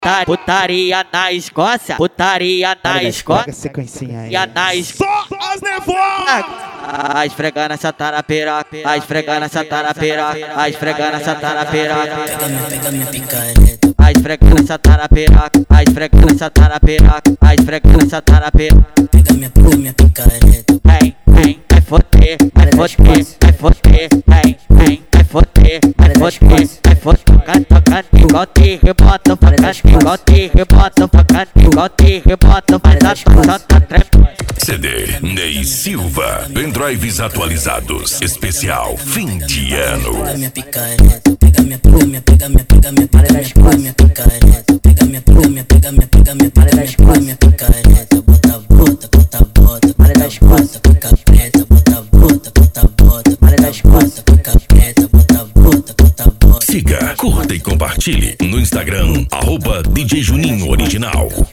Putaria na Escócia, putaria na Escócia. Sequencinha aí. E na Escócia. Só as nervosas! A esfregando essa tá na piroca, a esfregando essa tá na piroca, a esfregando essa tá na piroca. Pega minha picareta. A esfregando essa tá na piroca, a esfregando essa tá na piroca, a esfregando essa tá na piroca. Pega minha picareta. Vem, vai foder, vai foder, vai foder, vem, vai foder, vai foder, vai foder. Tocando igual te rebota, tocando igual te rebota, tocando igual te rebota, faz a toçada trepa. CD Ney Silva, pendrives atualizados, especial fim de ano. Pega minha picareta. Pega minha picareta. Pega minha picareta. Pega minha picareta. Bota, para das costas, pica preta. Bota, para das costas, pica preta. Bota. Siga, curta e compartilhe no Instagram, @DJ Juninho Original.